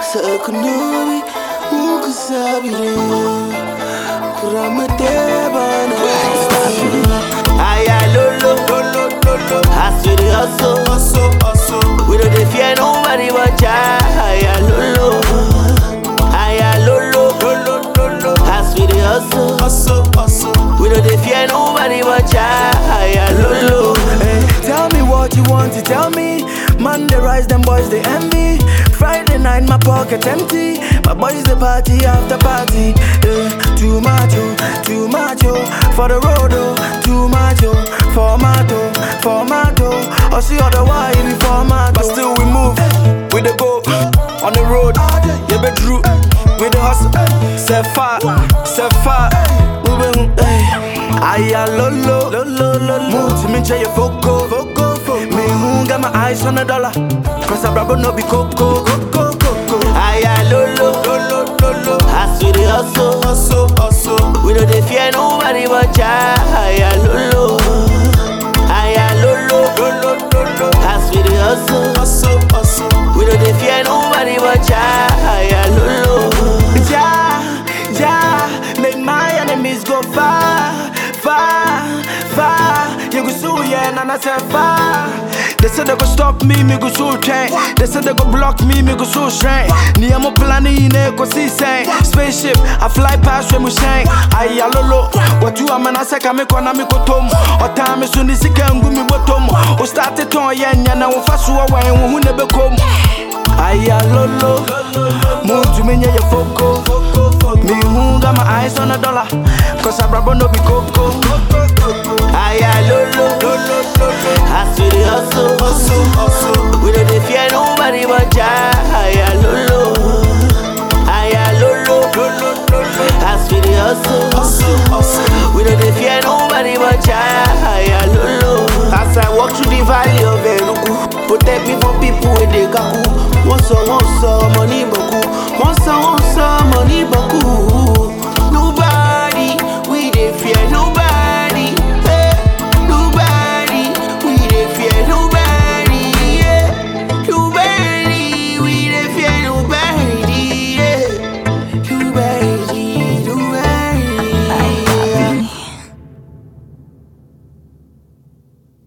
Sakunuri, Mukasabire, Kuramatebana. Aya lolo, lolo, lolo. Hasuri hustle. We don't fear nobody but ya. Aya lolo, lolo, lolo. Hasuri hustle. We don't fear nobody but ya. Aya lolo. Tell me what you want to tell me. Monday rise, them boys they envy. Friday night, my pocket empty. My boys they party after party. Too much, for the road, too much, formato. I see otherwise we formato. But still we move, we the go on the road. Yeah, be true, with the hustle. Set fire, moving. Aya lolo, move to me, tell you foco. Me who got my eyes on $1, cause I brabo no be coco. Aya lolo, Hasuri hustle. We don't fear nobody but ya. Aya lolo, Hasuri hustle. We don't fear nobody but ya. Aya lolo. Ja, make my enemies go far. You go so yeah, and I said far. They said they go stop me go so train. They said they go block me go so strain. Ni amo planning go see say. Spaceship, I fly past when we shine. Aya lolo, what you am na seka me kona me go tom. O time so ni sika ngu mi bottom. O start it on yen na wo faso wa wen hu ne be kom. Aya lolo, move to me your foco. Me who got my eyes on $1, cause I brabo no be coco. Aya lolo, Hasuri hustle. We don't fear nobody but ya. Aya lolo, Hasuri hustle. We don't fear nobody but ya. Aya lolo. As I walk through the valley of Enugu, protect me from people with the kaku. What's up?